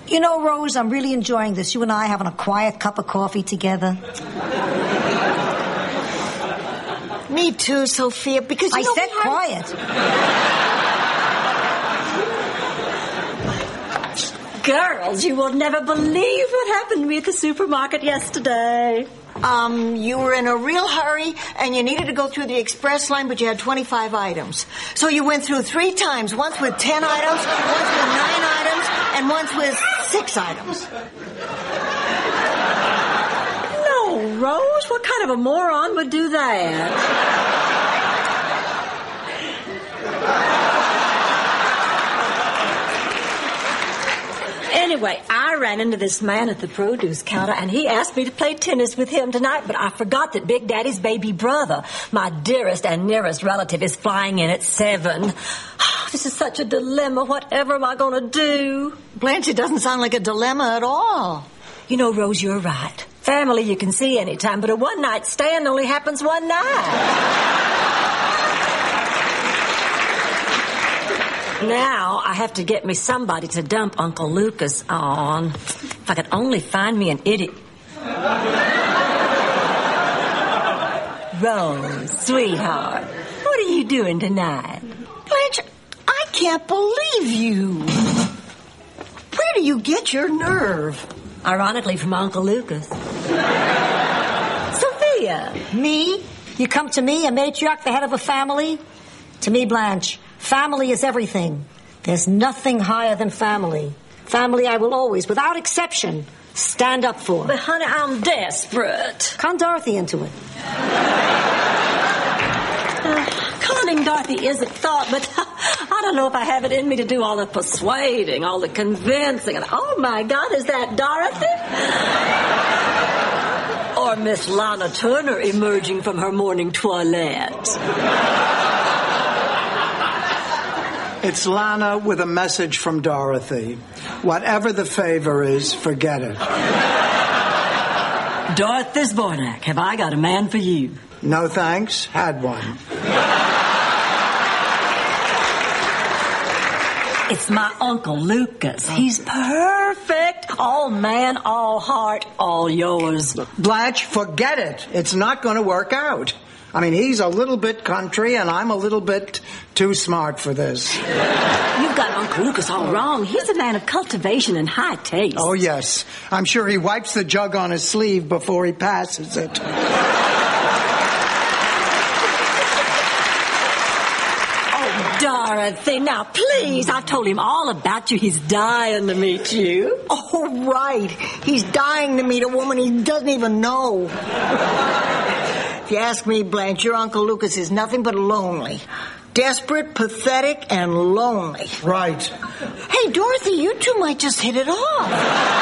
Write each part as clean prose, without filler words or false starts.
You know, Rose, I'm really enjoying this. You and I having a quiet cup of coffee together. Me too, Sophia, because I said quiet. Girls, you will never believe what happened to me at the supermarket yesterday. You were in a real hurry, and you needed to go through the express line, but you had 25 items. So you went through 3 times, once with 10 items, once with 9 items, and once with 6 items. No, Rose, what kind of a moron would do that? Anyway, I ran into this man at the produce counter, and he asked me to play tennis with him tonight, but I forgot that Big Daddy's baby brother, my dearest and nearest relative, is flying in at 7. This is such a dilemma. Whatever am I going to do? Blanche, it doesn't sound like a dilemma at all. You know, Rose, you're right. Family you can see anytime, but a one-night stand only happens one night. Now I have to get me somebody to dump Uncle Lucas on. If I could only find me an idiot. Rose, sweetheart, what are you doing tonight? Blanche, I can't believe you. Where do you get your nerve? Ironically, from Uncle Lucas. Sophia. Me? You come to me, a matriarch, the head of a family? To me, Blanche, family is everything. There's nothing higher than family. Family I will always, without exception, stand up for. But, honey, I'm desperate. Con Dorothy into it. Conning Dorothy isn't thought, but I don't know if I have it in me to do all the persuading, all the convincing. And oh, my God, is that Dorothy? Or Miss Lana Turner emerging from her morning toilette? It's Lana with a message from Dorothy. Whatever the favor is, forget it. Dorothy Zbornak, have I got a man for you? No thanks. Had one. It's my Uncle Lucas. He's perfect. All man, all heart, all yours. Blanche, forget it. It's not going to work out. I mean, he's a little bit country, and I'm a little bit too smart for this. You've got Uncle Lucas all wrong. He's a man of cultivation and high taste. Oh, yes. I'm sure he wipes the jug on his sleeve before he passes it. Oh, Dorothy, now, please. I've told him all about you. He's dying to meet you. Oh, right. He's dying to meet a woman he doesn't even know. If you ask me, Blanche, your Uncle Lucas is nothing but lonely. Desperate, pathetic, and lonely. Right. Hey, Dorothy, you two might just hit it off.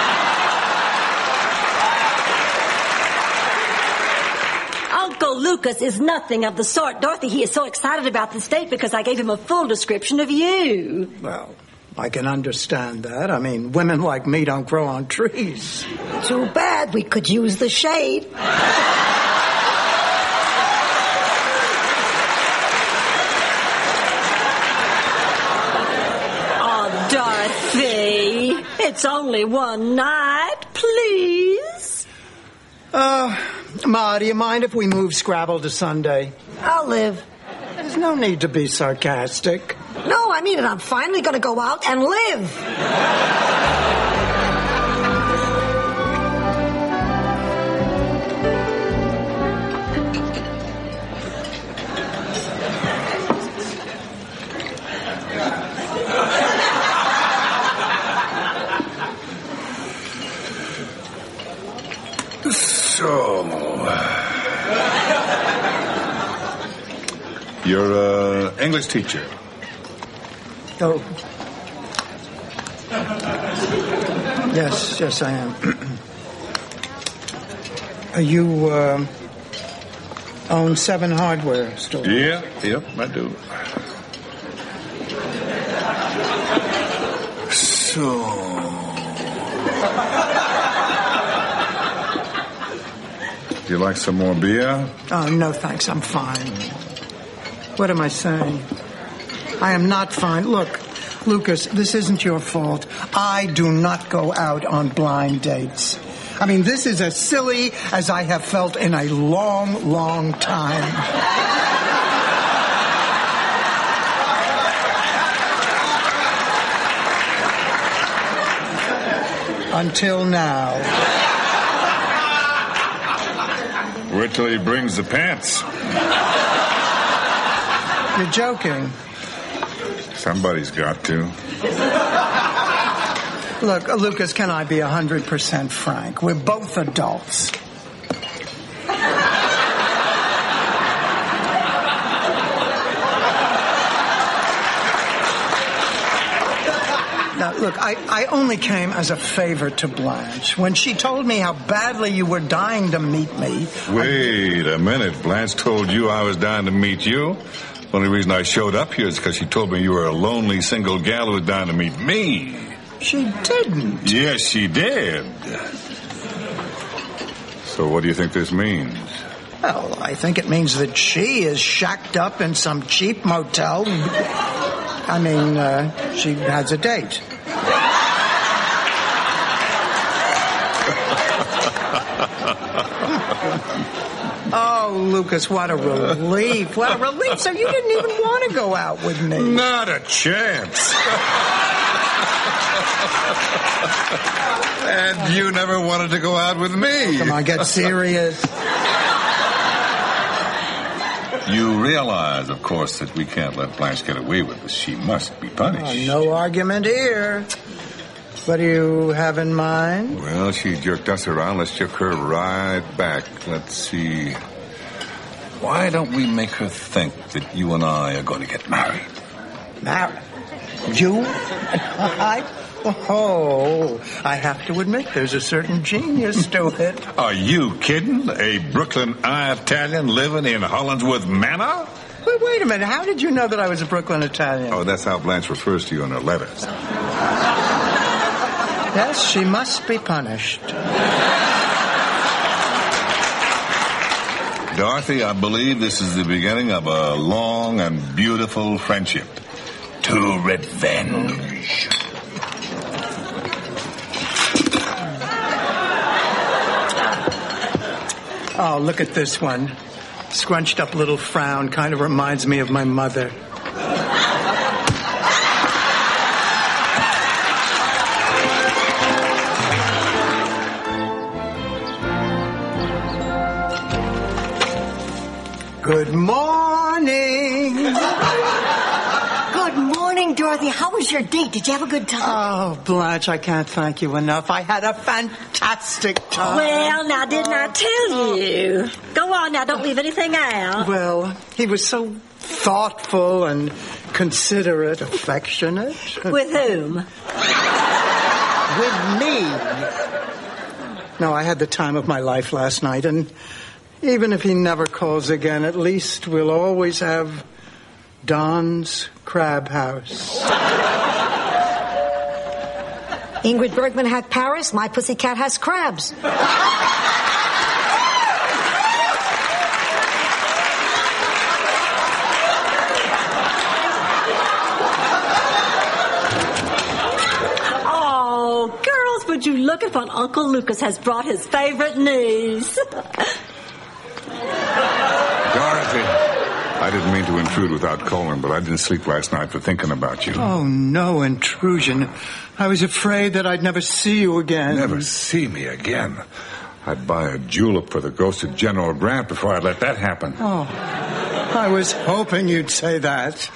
Uncle Lucas is nothing of the sort. Dorothy, he is so excited about this date because I gave him a full description of you. Well, I can understand that. I mean, women like me don't grow on trees. Too bad. We could use the shade. Dorothy, it's only one night, please. Ma, do you mind if we move Scrabble to Sunday? I'll live. There's no need to be sarcastic. No, I mean it. I'm finally going to go out and live. So, you're an English teacher. Oh. Yes, I am. You own 7 hardware stores? Yeah, I do. So... Do you like some more beer? Oh, no, thanks. I'm fine. What am I saying? I am not fine. Look, Lucas, this isn't your fault. I do not go out on blind dates. I mean, this is as silly as I have felt in a long, long time. Until now. Wait till he brings the pants. You're joking. Somebody's got to. Look, Lucas, can I be 100% frank? We're both adults. Now, look, I only came as a favor to Blanche. When she told me how badly you were dying to meet me... Wait a minute. Blanche told you I was dying to meet you? The only reason I showed up here is because she told me you were a lonely single gal who was dying to meet me. She didn't. Yes, she did. So what do you think this means? Well, I think it means that she is shacked up in some cheap motel. I mean, she has a date. Oh, Lucas, what a relief. What a relief. So you didn't even want to go out with me. Not a chance. And you never wanted to go out with me. Come on, get serious. You realize, of course, that we can't let Blanche get away with this. She must be punished. No argument here. What do you have in mind? Well, she jerked us around. Let's jerk her right back. Let's see. Why don't we make her think that you and I are going to get married? Married? You? Oh, I have to admit, there's a certain genius to it. Are you kidding? A Brooklyn Italian living in Hollingsworth Manor? Wait a minute. How did you know that I was a Brooklyn Italian? Oh, that's how Blanche refers to you in her letters. Yes, she must be punished. Dorothy, I believe this is the beginning of a long and beautiful friendship. To revenge. Oh, look at this one. Scrunched up little frown. Kind of reminds me of my mother. Good morning. Good morning, Dorothy. How was your date? Did you have a good time? Oh, Blanche, I can't thank you enough. I had a fantastic time. Well, now, didn't I tell you? Go on now, don't leave anything out. Well, he was so thoughtful and considerate, affectionate. With whom? With me. No, I had the time of my life last night, and even if he never calls again, at least we'll always have Don's Crab House. Ingrid Bergman had Paris. My pussycat has crabs. Oh, girls, would you look if Uncle Lucas has brought his favorite niece? Dorothy, I didn't mean to intrude without calling, but I didn't sleep last night for thinking about you. Oh, no intrusion. I was afraid that I'd never see you again. Never see me again? I'd buy a julep for the ghost of General Grant before I'd let that happen. Oh, I was hoping you'd say that.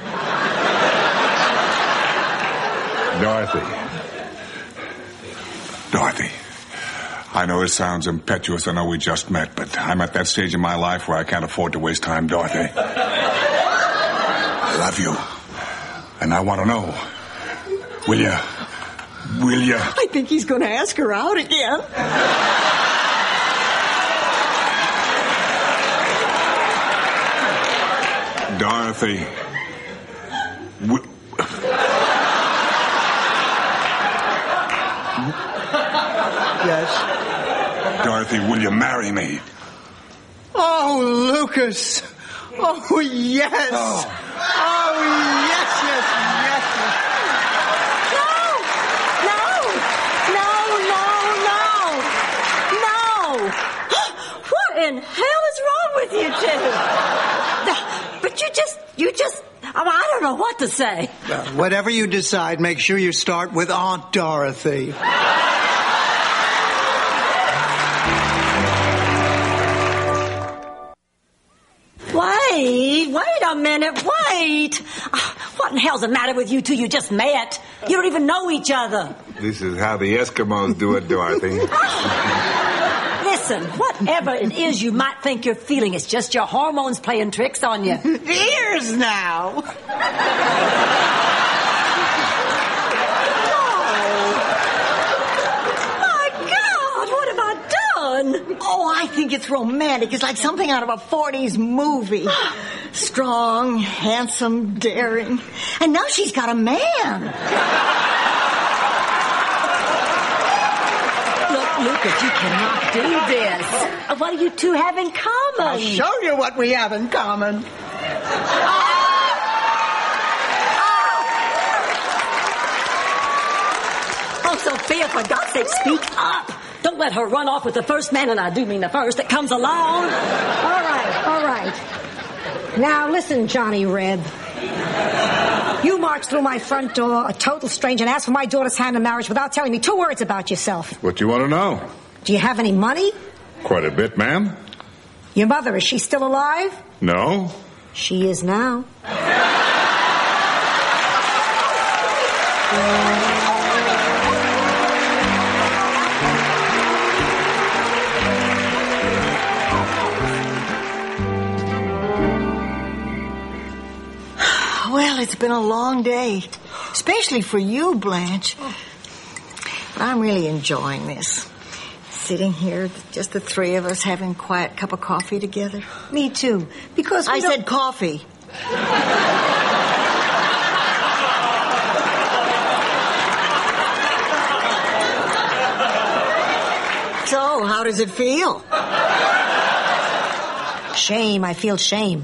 Dorothy, I know it sounds impetuous. I know we just met, but I'm at that stage in my life where I can't afford to waste time, Dorothy. I love you, and I want to know, will you? I think he's going to ask her out again. Dorothy, Yes? Dorothy, will you marry me? Oh, Lucas. Oh, yes. Oh, yes. I don't know what to say. Well, whatever you decide, make sure you start with Aunt Dorothy. Wait a minute, wait. What in hell's the matter with you two? You just met. You don't even know each other. This is how the Eskimos do it, Dorothy. Listen, whatever it is you might think you're feeling, it's just your hormones playing tricks on you. Ears now. Oh, I think it's romantic. It's like something out of a 40s movie. Strong, handsome, daring. And now she's got a man. Look, Lucas, you cannot do this. What do you two have in common? I'll show you what we have in common. Oh, Sophia, for God's sake, speak up. Don't let her run off with the first man, and I do mean the first, that comes along. All right. Now listen, Johnny Reb. You marched through my front door, a total stranger, and asked for my daughter's hand in marriage without telling me 2 words about yourself. What do you want to know? Do you have any money? Quite a bit, ma'am. Your mother, is she still alive? No. She is now. Well, it's been a long day, especially for you, Blanche. But I'm really enjoying this. Sitting here, just the three of us, having a quiet cup of coffee together. Me too, because I said coffee. So, how does it feel? Shame. I feel shame.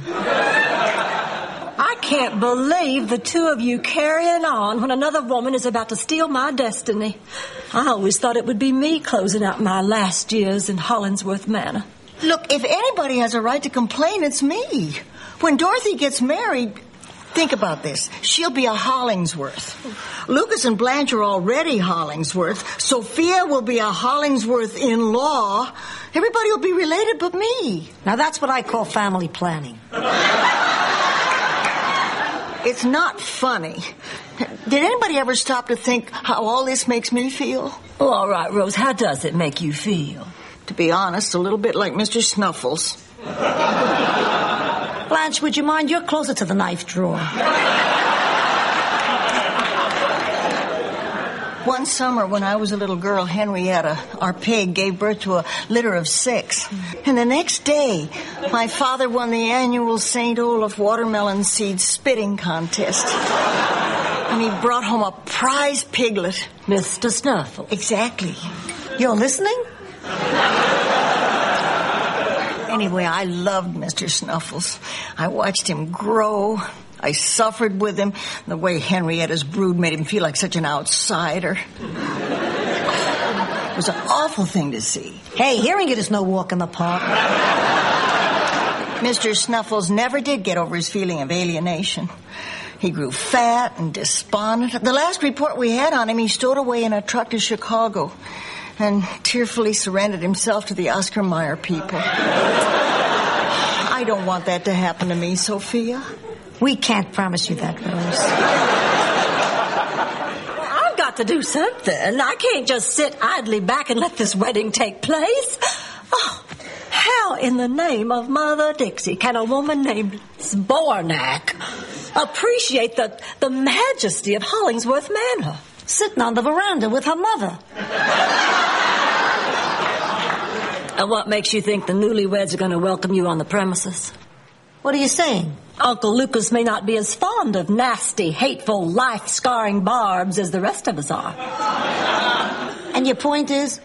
I can't believe the two of you carrying on when another woman is about to steal my destiny. I always thought it would be me closing out my last years in Hollingsworth Manor. Look, if anybody has a right to complain, it's me. When Dorothy gets married, think about this. She'll be a Hollingsworth. Lucas and Blanche are already Hollingsworth. Sophia will be a Hollingsworth in-law. Everybody will be related but me. Now that's what I call family planning. It's not funny. Did anybody ever stop to think how all this makes me feel? Oh, all right, Rose, how does it make you feel? To be honest, a little bit like Mr. Snuffles. Blanche, would you mind? You're closer to the knife drawer. One summer when I was a little girl, Henrietta, our pig, gave birth to a litter of 6. And the next day, my father won the annual St. Olaf watermelon seed spitting contest. And he brought home a prize piglet. Mr. Snuffles. Exactly. You're listening? Anyway, I loved Mr. Snuffles. I watched him grow. I suffered with him. The way Henrietta's brood made him feel like such an outsider. It was an awful thing to see. Hey, hearing it is no walk in the park. Mr. Snuffles never did get over his feeling of alienation. He grew fat and despondent. The last report we had on him, he stowed away in a truck to Chicago and tearfully surrendered himself to the Oscar Mayer people. I don't want that to happen to me, Sophia. We can't promise you that, Rose. I've got to do something. I can't just sit idly back and let this wedding take place. Oh, how in the name of Mother Dixie can a woman named Zbornak appreciate the majesty of Hollingsworth Manor? Sitting on the veranda with her mother. And what makes you think the newlyweds are going to welcome you on the premises? What are you saying? Uncle Lucas may not be as fond of nasty, hateful, life-scarring barbs as the rest of us are. And your point is?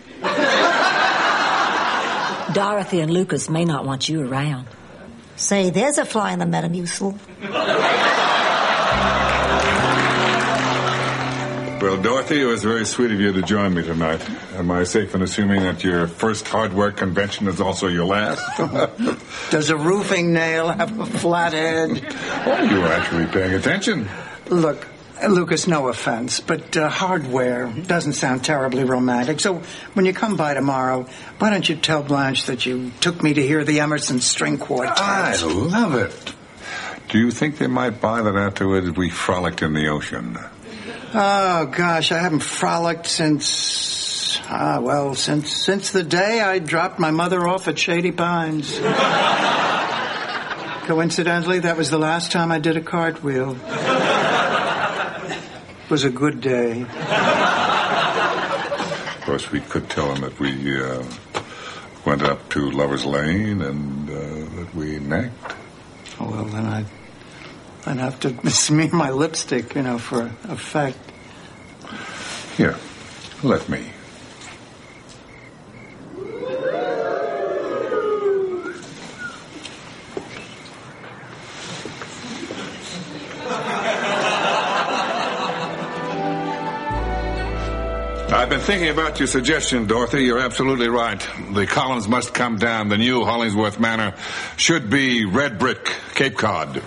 Dorothy and Lucas may not want you around. Say, there's a fly in the Metamucil. Well, Dorothy, it was very sweet of you to join me tonight. Am I safe in assuming that your first hardware convention is also your last? Does a roofing nail have a flat head? Oh, you were actually paying attention. Look, Lucas, no offense, but hardware doesn't sound terribly romantic. So when you come by tomorrow, why don't you tell Blanche that you took me to hear the Emerson String Quartet? I love it. Do you think they might buy that afterwards we frolicked in the ocean? Oh, gosh, I haven't frolicked since the day I dropped my mother off at Shady Pines. Coincidentally, that was the last time I did a cartwheel. It was a good day. Of course, we could tell them that we went up to Lover's Lane and that we necked. Oh, well, then I'd have to smear my lipstick, for effect. Here, let me. I've been thinking about your suggestion, Dorothy. You're absolutely right. The columns must come down. The new Hollingsworth Manor should be red brick, Cape Cod.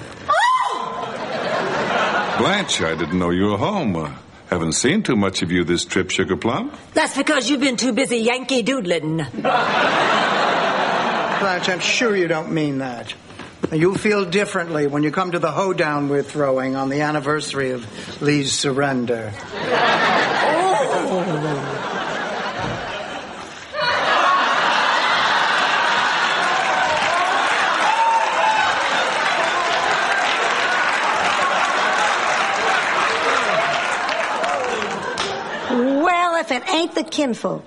Oh! Blanche, I didn't know you were home. Haven't seen too much of you this trip, Sugar Plum. That's because you've been too busy Yankee doodling. Blanche, I'm sure you don't mean that. You'll feel differently when you come to the hoedown we're throwing on the anniversary of Lee's surrender. Well, if it ain't the kinfolk.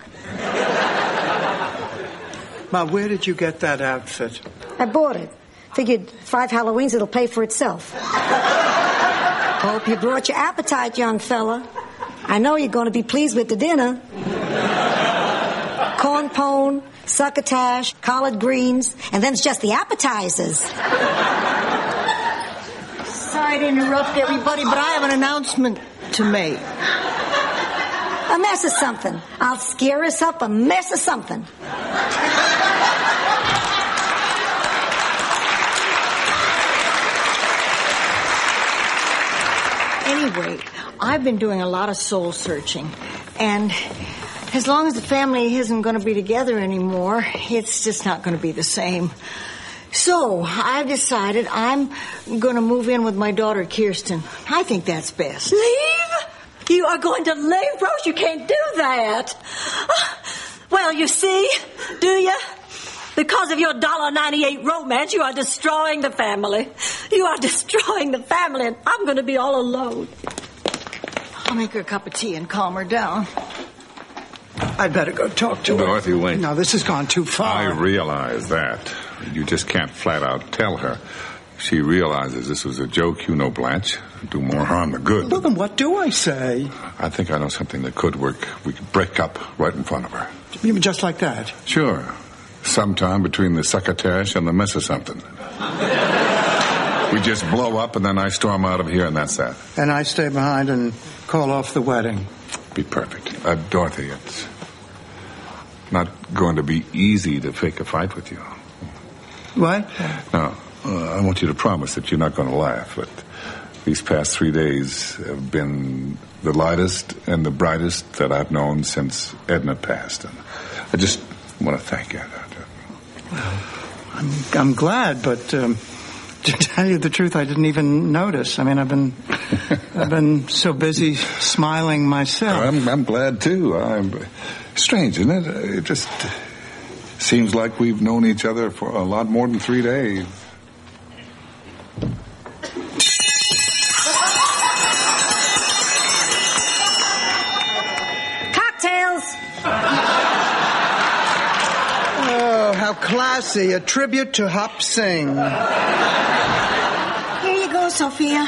Ma, where did you get that outfit? I bought it. Figured 5 Halloweens it'll pay for itself. Hope you brought your appetite, young fella. I know you're going to be pleased with the dinner. Corn pone, succotash, collard greens, and then it's just the appetizers. Sorry to interrupt everybody, but I have an announcement to make. A mess of something. I'll scare us up a mess of something. Anyway, I've been doing a lot of soul searching, and as long as the family isn't going to be together anymore, it's just not going to be the same. So I've decided I'm going to move in with my daughter, Kirsten. I think that's best. Leave? You are going to leave, Rose? You can't do that. Well, you see, do you? Because of your $1.98 romance, you are destroying the family. You are destroying the family, and I'm going to be all alone. I'll make her a cup of tea and calm her down. I'd better go talk to her. Dorothy, wait. No, this has gone too far. I realize that. You just can't flat out tell her. She realizes this was a joke, Blanche. Do more harm than good. Well, then what do I say? I think I know something that could work. We could break up right in front of her. You mean just like that? Sure. Sometime between the succotash and the mess of something. We just blow up and then I storm out of here and that's that. And I stay behind and call off the wedding. Be perfect. Dorothy, it's not going to be easy to fake a fight with you. What? No. I want you to promise that you're not going to laugh, but these past 3 days have been the lightest and the brightest that I've known since Edna passed. And I just want to thank you. Well, I'm glad, but to tell you the truth, I didn't even notice. I mean, I've been so busy smiling myself. I'm glad too. Strange, isn't it? It just seems like we've known each other for a lot more than 3 days. How classy. A tribute to Hop Sing. Here you go, Sophia.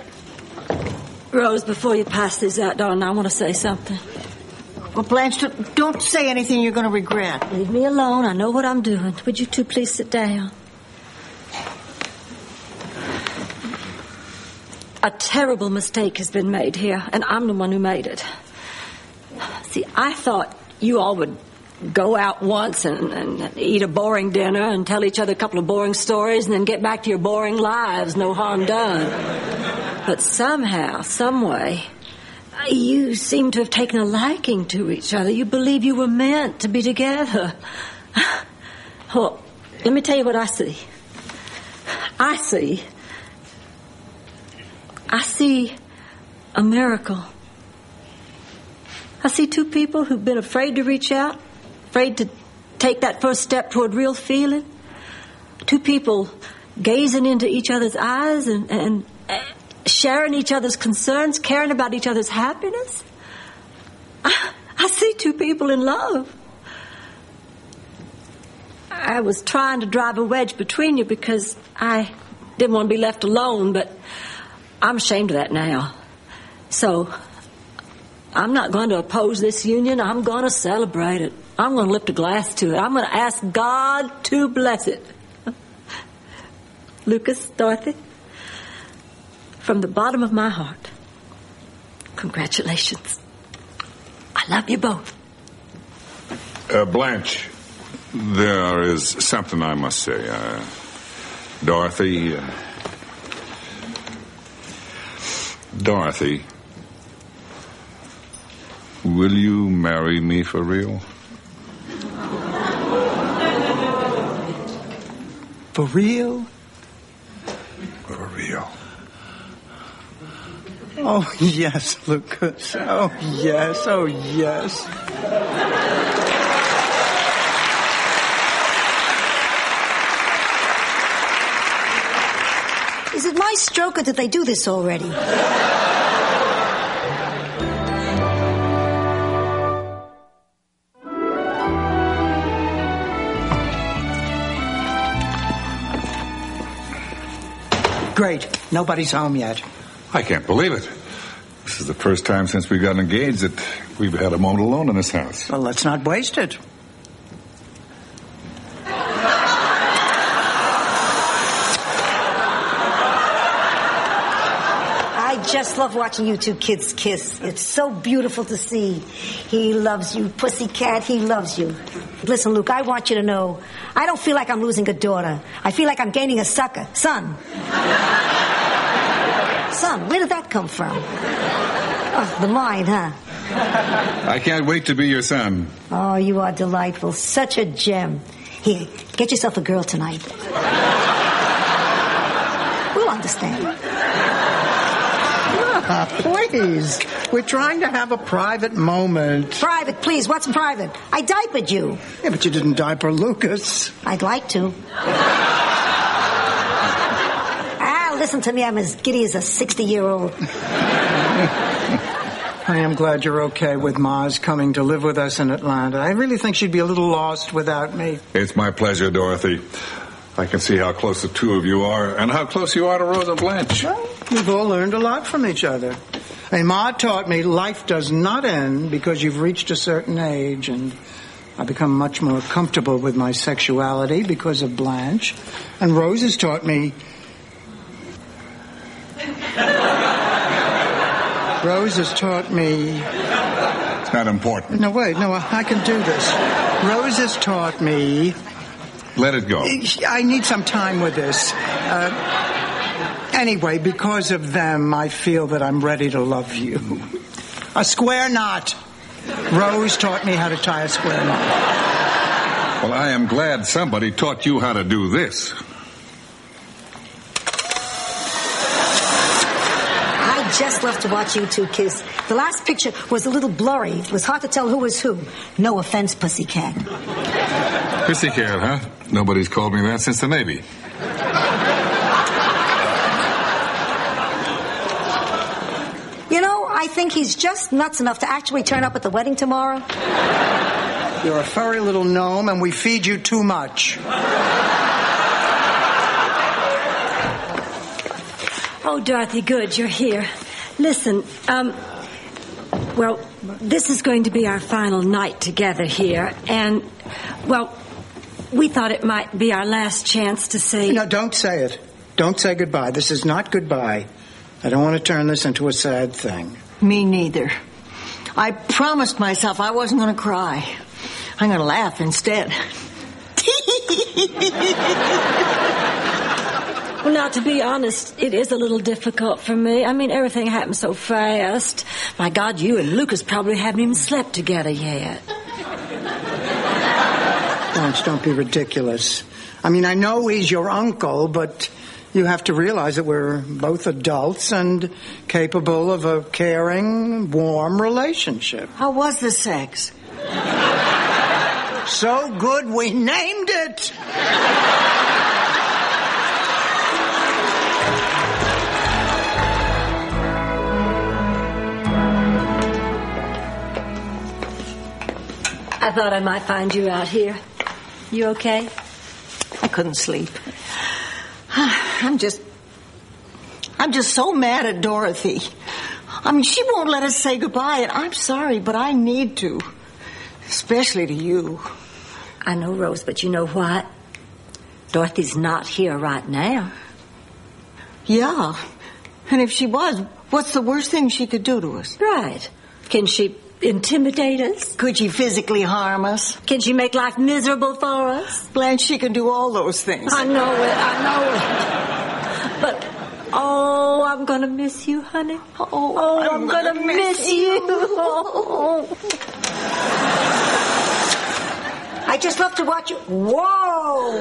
Rose, before you pass these out, darling, I want to say something. Well, Blanche, don't say anything you're going to regret. Leave me alone. I know what I'm doing. Would you two please sit down? A terrible mistake has been made here, and I'm the one who made it. See, I thought you all would go out once and eat a boring dinner and tell each other a couple of boring stories and then get back to your boring lives, no harm done. But somehow, some way, you seem to have taken a liking to each other. You believe you were meant to be together. Well, let me tell you what I see. I see a miracle. I see two people who've been afraid to reach out, afraid to take that first step toward real feeling. Two people gazing into each other's eyes and sharing each other's concerns, caring about each other's happiness. I see two people in love. I was trying to drive a wedge between you because I didn't want to be left alone, but I'm ashamed of that now. So I'm not going to oppose this union. I'm going to celebrate it. I'm going to lift a glass to it. I'm going to ask God to bless it. Lucas, Dorothy, from the bottom of my heart, congratulations. I love you both. Blanche, there is something I must say. Dorothy, will you marry me for real? For real? For real. Oh, yes, Lucas. Oh, yes. Oh, yes. Is it my stroke or did they do this already? Great. Nobody's home yet. I can't believe it. This is the first time since we got engaged that we've had a moment alone in this house. Well, let's not waste it. I just love watching you two kids kiss. It's so beautiful to see. He loves you, pussycat, he loves you. Listen, Luke, I want you to know, I don't feel like I'm losing a daughter. I feel like I'm gaining a son. Son, where did that come from? Oh, the mind, huh? I can't wait to be your son. Oh, you are delightful. Such a gem. Here, get yourself a girl tonight. We'll understand. Please. We're trying to have a private moment. Private, please. What's private? I diapered you. Yeah, but you didn't diaper Lucas. I'd like to. Listen to me. I'm as giddy as a 60-year-old. I am glad you're okay with Maz coming to live with us in Atlanta. I really think she'd be a little lost without me. It's my pleasure, Dorothy. I can see how close the two of you are and how close you are to Rose and Blanche. Well, we've all learned a lot from each other. And Ma taught me life does not end because you've reached a certain age, and I've become much more comfortable with my sexuality because of Blanche. And Rose has taught me... Rose has taught me... It's not important. No, wait, no, I can do this. Rose has taught me... Let it go. I need some time with this. Anyway, because of them, I feel that I'm ready to love you. A square knot. Rose taught me how to tie a square knot. Well, I am glad somebody taught you how to do this. I just love to watch you two kiss. The last picture was a little blurry. It was hard to tell who was who. No offense, pussycat. Pussycat, huh? Nobody's called me that since the Navy. You know, I think he's just nuts enough to actually turn up at the wedding tomorrow. You're a furry little gnome, and we feed you too much. Oh, Dorothy, good, you're here. Listen, well, this is going to be our final night together here, and, well, we thought it might be our last chance to say... No, don't say it. Don't say goodbye. This is not goodbye. I don't want to turn this into a sad thing. Me neither. I promised myself I wasn't going to cry. I'm going to laugh instead. Well, now, to be honest, it is a little difficult for me. I mean, everything happened so fast. My God, you and Lucas probably haven't even slept together yet. Blanche, don't be ridiculous. I mean, I know he's your uncle, but you have to realize that we're both adults and capable of a caring, warm relationship. How was the sex? So good we named it! I thought I might find you out here. You okay? I couldn't sleep. I'm just so mad at Dorothy. I mean, she won't let us say goodbye, and I'm sorry, but I need to. Especially to you. I know, Rose, but you know what? Dorothy's not here right now. Yeah. And if she was, what's the worst thing she could do to us? Right. Can she intimidate us? Could she physically harm us? Can she make life miserable for us? Blanche, she can do all those things. I know it. But, oh, I'm going to miss you, honey. Oh, I'm going to miss you. I just love to watch you. Whoa!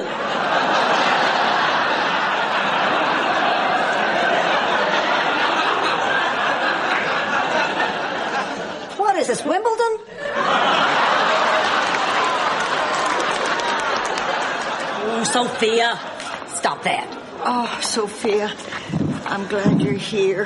What is this, Wimbledon? Oh, Sophia, stop that. Oh, Sophia, I'm glad you're here.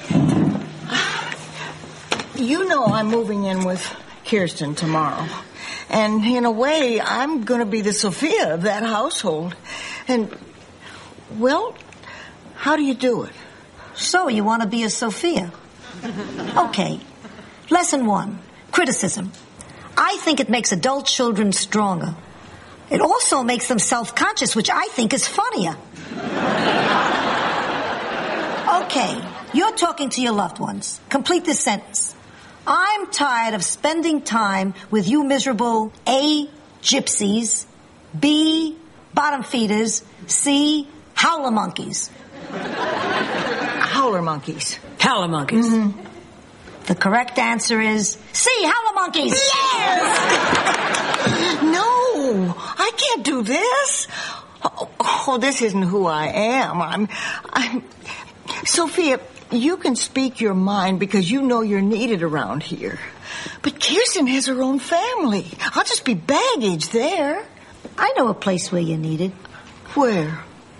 You know I'm moving in with Kirsten tomorrow. And in a way, I'm going to be the Sophia of that household. And, well, how do you do it? So you want to be a Sophia? Okay. Lesson 1, criticism. I think it makes adult children stronger. It also makes them self-conscious, which I think is funnier. Okay, you're talking to your loved ones. Complete this sentence. I'm tired of spending time with you miserable A, gypsies, B, bottom feeders, C, howler monkeys. Howler monkeys. Howler monkeys. Mm-hmm. The correct answer is C, howler monkeys. Yes! No, I can't do this. Oh, this isn't who I am. I'm Sophia, you can speak your mind because you know you're needed around here. But Kirsten has her own family. I'll just be baggage there. I know a place where you're needed. Where?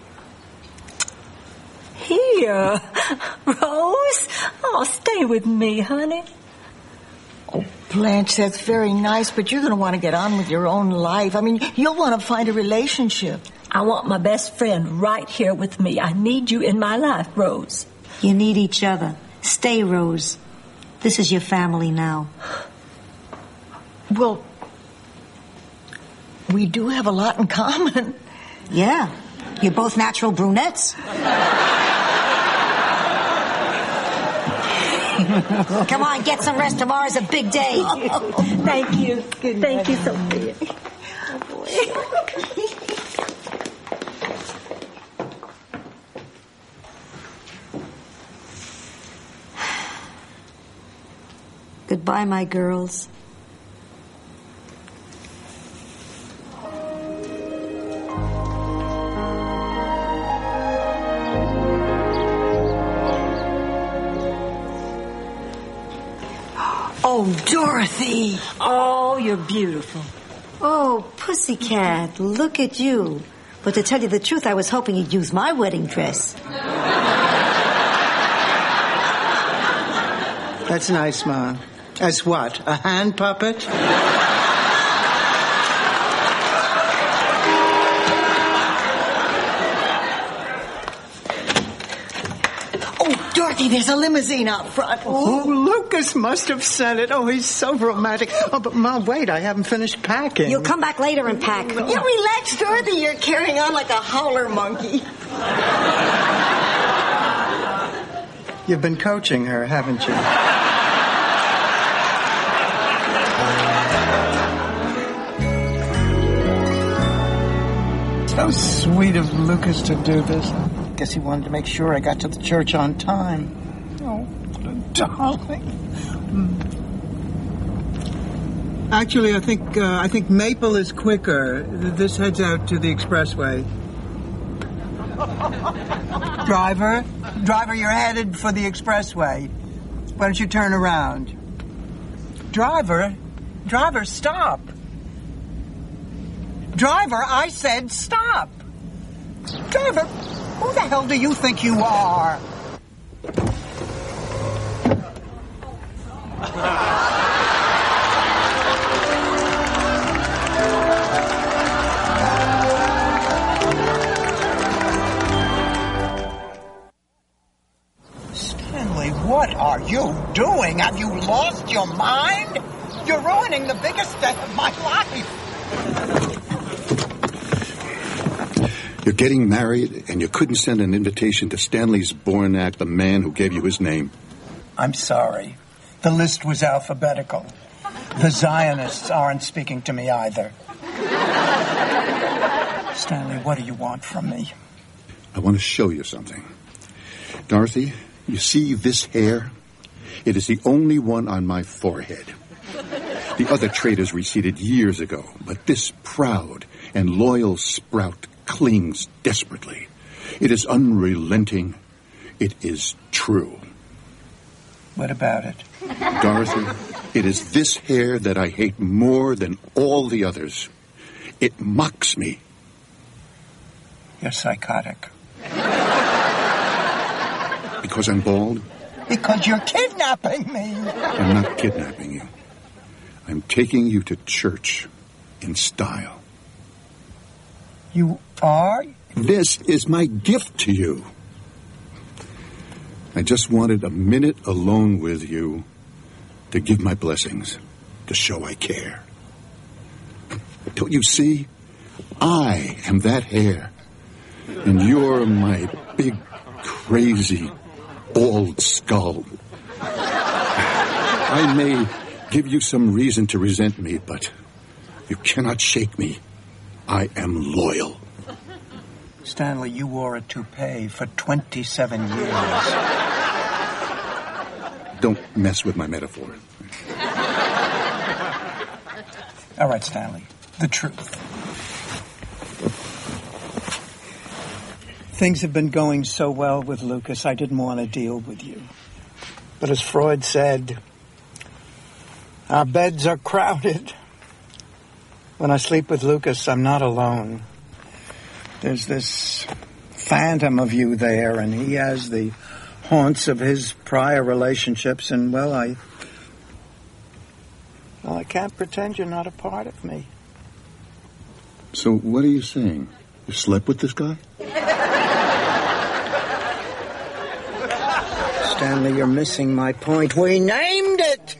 Here. Rose, oh, stay with me, honey. Oh, Blanche, that's very nice, but you're going to want to get on with your own life. I mean, you'll want to find a relationship. I want my best friend right here with me. I need you in my life, Rose. You need each other. Stay, Rose. This is your family now. Well, we do have a lot in common. Yeah. You're both natural brunettes. Come on, get some rest. Tomorrow's a big day. Thank you. Good Thank you, night. Sophia. Oh, boy. Goodbye, my girls. Oh, Dorothy. Oh, you're beautiful. Oh, pussycat, look at you. But to tell you the truth, I was hoping you'd use my wedding dress. That's nice, Ma. As what? A hand puppet? Oh, Dorothy, there's a limousine out front. Oh, Lucas must have sent it. Oh, he's so romantic. Oh, but Ma, wait, I haven't finished packing. You'll come back later and pack. You relax, Dorothy. You're carrying on like a howler monkey. You've been coaching her, haven't you? So sweet of Lucas to do this. Guess he wanted to make sure I got to the church on time. Oh, what a darling. Actually, I think Maple is quicker. This heads out to the expressway. Driver, you're headed for the expressway. Why don't you turn around? Driver, stop. Driver, I said stop. Driver, who the hell do you think you are? Stanley, what are you doing? Have you lost your mind? You're ruining the biggest day of my life. You're getting married, and you couldn't send an invitation to Stanley Zbornak, the man who gave you his name. I'm sorry. The list was alphabetical. The Zionists aren't speaking to me either. Stanley, what do you want from me? I want to show you something. Dorothy, you see this hair? It is the only one on my forehead. The other traitors receded years ago, but this proud and loyal sprout clings desperately. It is unrelenting. It is true. What about it? Dorothy, it is this hair that I hate more than all the others. It mocks me. You're psychotic. Because I'm bald? Because you're kidnapping me. I'm not kidnapping you. I'm taking you to church in style. You are? This is my gift to you. I just wanted a minute alone with you to give my blessings, to show I care. Don't you see? I am that hair, and you're my big, crazy, bald skull. I may give you some reason to resent me, but you cannot shake me. I am loyal. Stanley, you wore a toupee for 27 years. Don't mess with my metaphor. All right, Stanley, the truth. Things have been going so well with Lucas, I didn't want to deal with you. But as Freud said, our beds are crowded. When I sleep with Lucas, I'm not alone. There's this phantom of you there, and he has the haunts of his prior relationships, and, well, I can't pretend you're not a part of me. So what are you saying? You slept with this guy? Stanley, you're missing my point. We named it!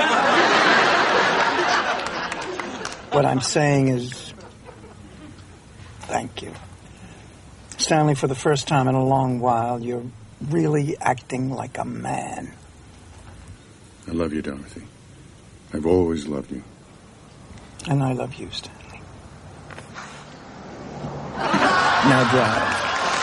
What I'm saying is, thank you. Stanley, for the first time in a long while, you're really acting like a man. I love you, Dorothy. I've always loved you. And I love you, Stanley. Now drive.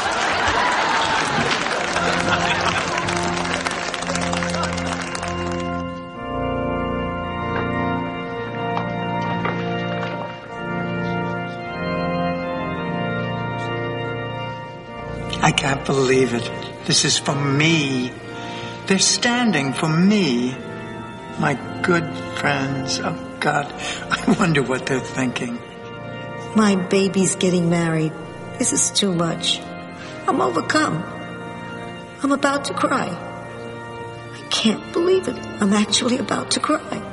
I can't believe it. This is for me. They're standing for me. My good friends. Oh, God. I wonder what they're thinking. My baby's getting married. This is too much. I'm overcome. I'm about to cry. I can't believe it. I'm actually about to cry.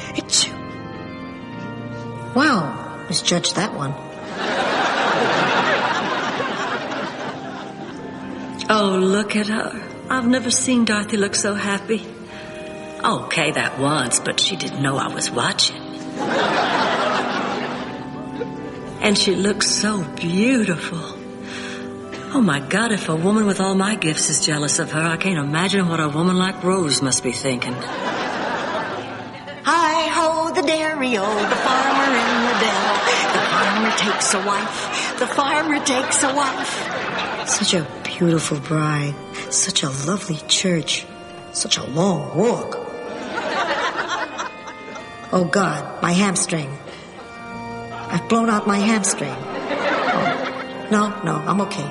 Wow, misjudged that one. Oh, look at her. I've never seen Dorothy look so happy. Okay, that once, but she didn't know I was watching. And she looks so beautiful. Oh, my God, if a woman with all my gifts is jealous of her, I can't imagine what a woman like Rose must be thinking. Hi-ho, the dairy-o, the farmer in the dell. The farmer takes a wife. The farmer takes a wife. Such a beautiful bride. Such a lovely church. Such a long walk. Oh, God, my hamstring. I've blown out my hamstring. Oh, no, I'm okay.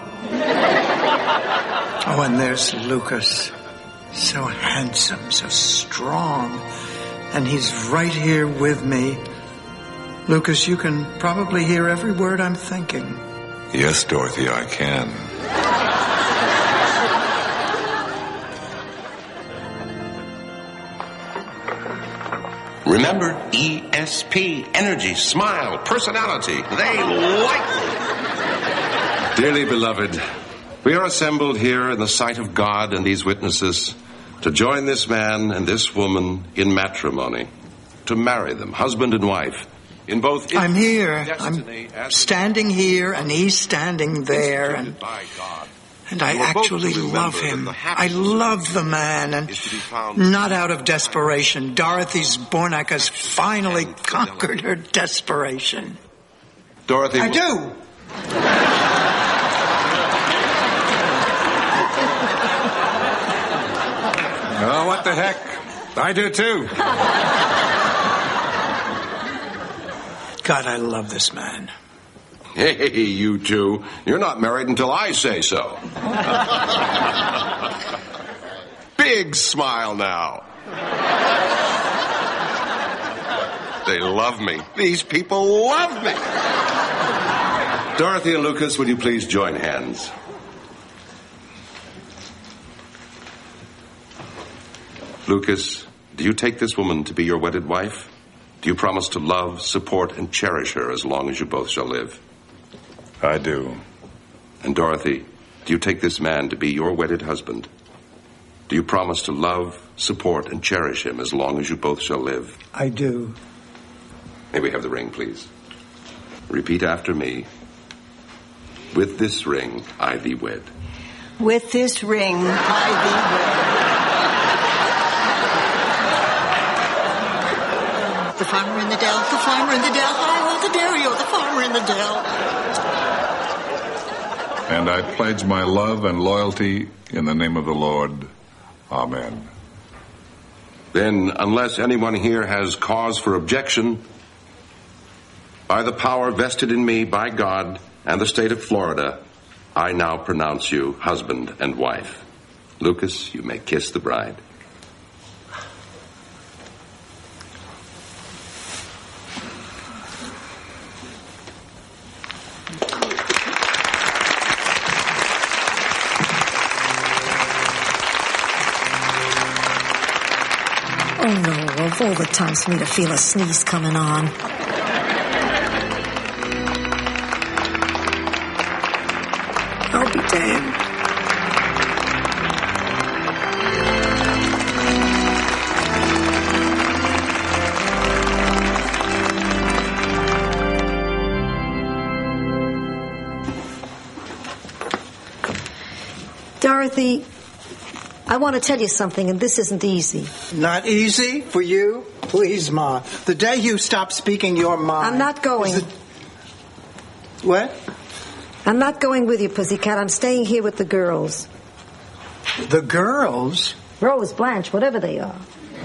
Oh, and there's Lucas. So handsome, so strong. And he's right here with me. Lucas, you can probably hear every word I'm thinking. Yes, Dorothy, I can. Remember, ESP, energy, smile, personality. They like me. Dearly beloved, we are assembled here in the sight of God and these witnesses to join this man and this woman in matrimony, to marry them, husband and wife, in both... I'm here. Destiny, I'm standing here, and he's standing there, and I actually love him. I love the man, and not out of desperation. Dorothy Zbornak has finally conquered her desperation. Dorothy... I do. Oh, what the heck? I do too. God, I love this man. Hey, you two. You're not married until I say so. Big smile now. They love me. These people love me. Dorothy and Lucas, will you please join hands? Lucas, do you take this woman to be your wedded wife? Do you promise to love, support, and cherish her as long as you both shall live? I do. And Dorothy, do you take this man to be your wedded husband? Do you promise to love, support, and cherish him as long as you both shall live? I do. May we have the ring, please? Repeat after me. With this ring, I thee wed. With this ring, I thee wed. The farmer in the dell, the farmer in the dell, hi-ho, the dairy-o, the farmer in the dell. And I pledge my love and loyalty in the name of the Lord. Amen. Then, unless anyone here has cause for objection, by the power vested in me by God and the state of Florida, I now pronounce you husband and wife. Lucas, you may kiss the bride. Oh, no, of all the times for me to feel a sneeze coming on. I'll be damned. Dorothy, I want to tell you something, and this isn't easy. Not easy for you? Please, Ma. The day you stop speaking your mind... I'm not going. What? I'm not going with you, Pussycat. I'm staying here with the girls. The girls? Rose, Blanche, whatever they are.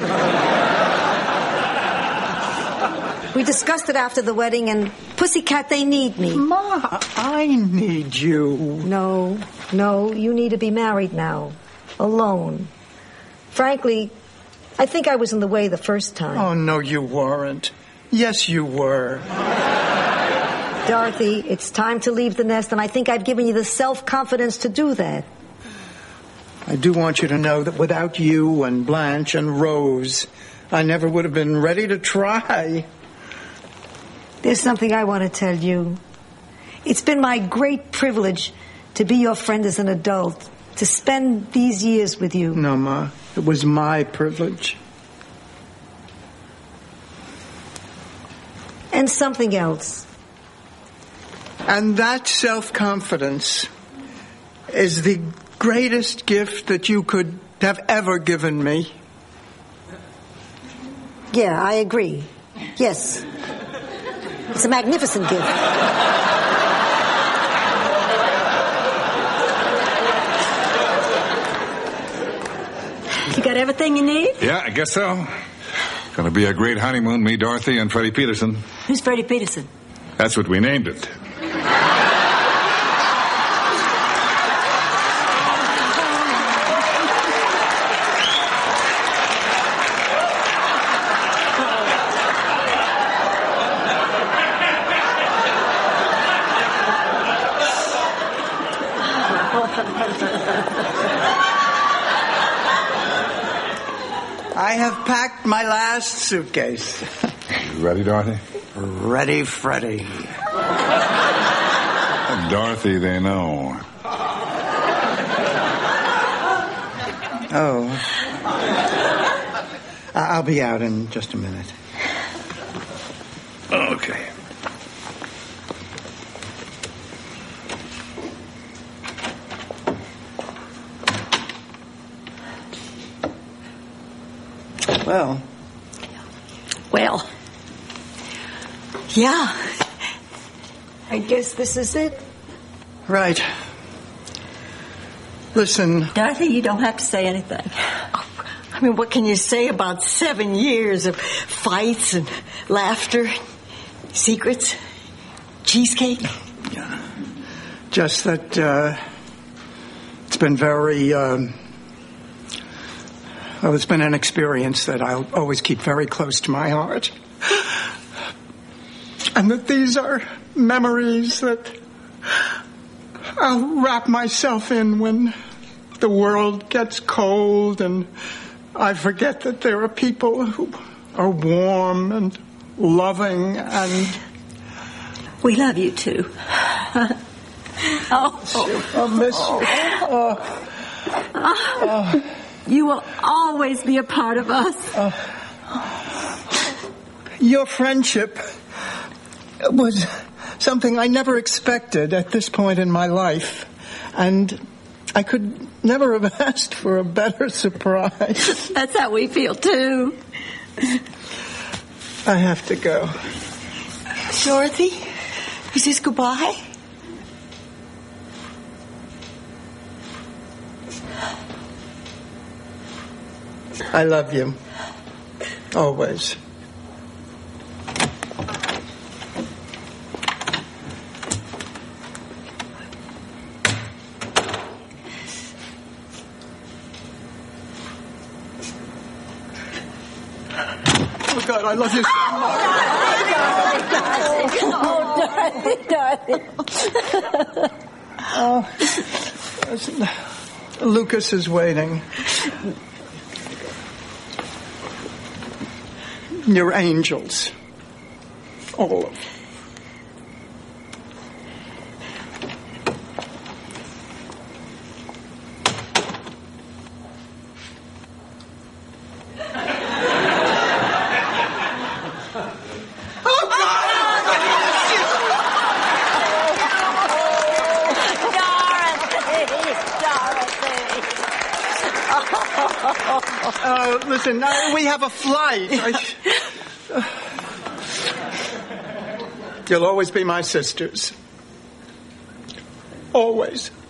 We discussed it after the wedding, and Pussycat, they need me. Ma, I need you. No, you need to be married now. Alone. Frankly, I think I was in the way the first time. Oh, no, you weren't. Yes, you were. Dorothy, it's time to leave the nest, and I think I've given you the self-confidence to do that. I do want you to know that without you and Blanche and Rose, I never would have been ready to try. There's something I want to tell you. It's been my great privilege to be your friend as an adult, to spend these years with you. No, Ma, it was my privilege. And something else. And that self-confidence is the greatest gift that you could have ever given me. Yeah, I agree. Yes. It's a magnificent gift. You got everything you need? Yeah, I guess so. Gonna be a great honeymoon, me, Dorothy, and Freddie Peterson. Who's Freddie Peterson? That's what we named it. I have packed my last suitcase. You ready, Dorothy? Ready, Freddie. Dorothy, they know. Oh. I'll be out in just a minute. Okay. Well, yeah. I guess this is it. Right. Listen. Dorothy, you don't have to say anything. I mean, what can you say about 7 years of fights and laughter, secrets, cheesecake? Yeah. Just that it's been very... Well, it's been an experience that I'll always keep very close to my heart. And that these are memories that I'll wrap myself in when the world gets cold and I forget that there are people who are warm and loving and... We love you, too. I'll miss you. You will always be a part of us. Your friendship was something I never expected at this point in my life. And I could never have asked for a better surprise. That's how we feel, too. I have to go. Dorothy, is this goodbye? I love you. Always. Oh, God, I love you so much. Oh, Lucas is waiting. Your angels. All of them. Listen, we have a flight. You'll always be my sisters. Always.